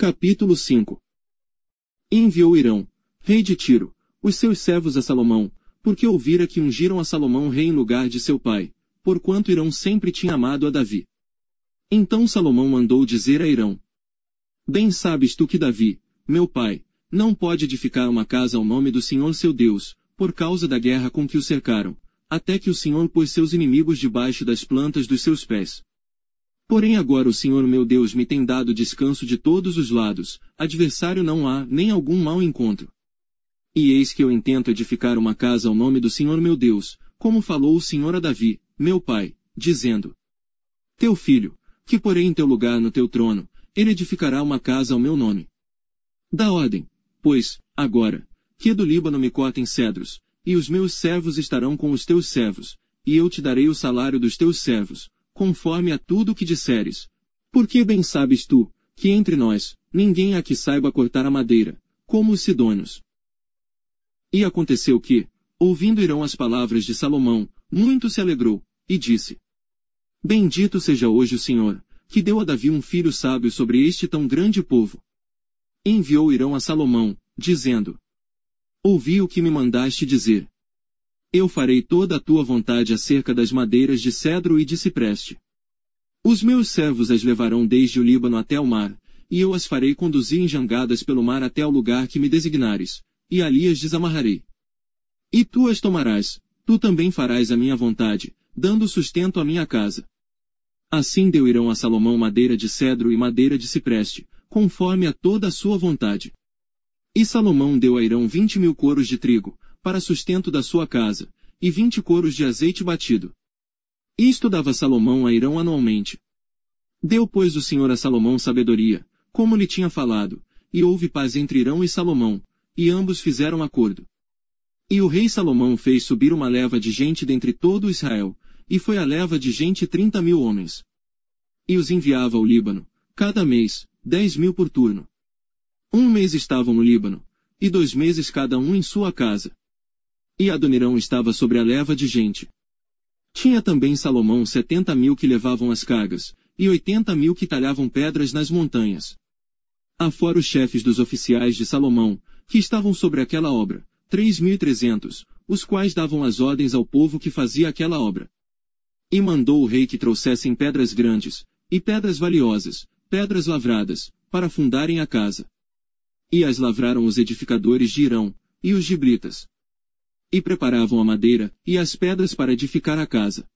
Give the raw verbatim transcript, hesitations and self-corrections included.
Capítulo cinco. E enviou Hirão, rei de Tiro, os seus servos a Salomão, porque ouvira que ungiram a Salomão rei em lugar de seu pai, porquanto Hirão sempre tinha amado a Davi. Então Salomão mandou dizer a Hirão: Bem sabes tu que Davi, meu pai, não pode edificar uma casa ao nome do Senhor seu Deus, por causa da guerra com que o cercaram, até que o Senhor pôs seus inimigos debaixo das plantas dos seus pés. Porém agora o Senhor meu Deus me tem dado descanso de todos os lados, adversário não há, nem algum mau encontro. E eis que eu intento edificar uma casa ao nome do Senhor meu Deus, como falou o Senhor a Davi, meu pai, dizendo: Teu filho, que porém em teu lugar no teu trono, ele edificará uma casa ao meu nome. Dá ordem, pois, agora, que do Líbano me cortem cedros, e os meus servos estarão com os teus servos, e eu te darei o salário dos teus servos, conforme a tudo o que disseres. Porque bem sabes tu, que entre nós, ninguém há que saiba cortar a madeira, como os sidônios. E aconteceu que, ouvindo Hirão as palavras de Salomão, muito se alegrou, e disse: Bendito seja hoje o Senhor, que deu a Davi um filho sábio sobre este tão grande povo. E enviou Hirão a Salomão, dizendo: Ouvi o que me mandaste dizer. Eu farei toda a tua vontade acerca das madeiras de cedro e de cipreste. Os meus servos as levarão desde o Líbano até o mar, e eu as farei conduzir em jangadas pelo mar até ao lugar que me designares, e ali as desamarrarei. E tu as tomarás, tu também farás a minha vontade, dando sustento à minha casa. Assim deu Hirão a Salomão madeira de cedro e madeira de cipreste, conforme a toda a sua vontade. E Salomão deu a Hirão vinte mil coros de trigo, para sustento da sua casa, e vinte coros de azeite batido. Isto dava Salomão a Hirão anualmente. Deu pois o Senhor a Salomão sabedoria, como lhe tinha falado, e houve paz entre Hirão e Salomão, e ambos fizeram acordo. E o rei Salomão fez subir uma leva de gente dentre todo Israel, e foi a leva de gente trinta mil homens. E os enviava ao Líbano, cada mês, dez mil por turno. Um mês estavam no Líbano, e dois meses cada um em sua casa. E Adonirão estava sobre a leva de gente. Tinha também Salomão setenta mil que levavam as cargas, e oitenta mil que talhavam pedras nas montanhas. Afora os chefes dos oficiais de Salomão, que estavam sobre aquela obra, três mil e trezentos, os quais davam as ordens ao povo que fazia aquela obra. E mandou o rei que trouxessem pedras grandes, e pedras valiosas, pedras lavradas, para fundarem a casa. E as lavraram os edificadores de Hirão, e os gibritas. E preparavam a madeira, e as pedras para edificar a casa.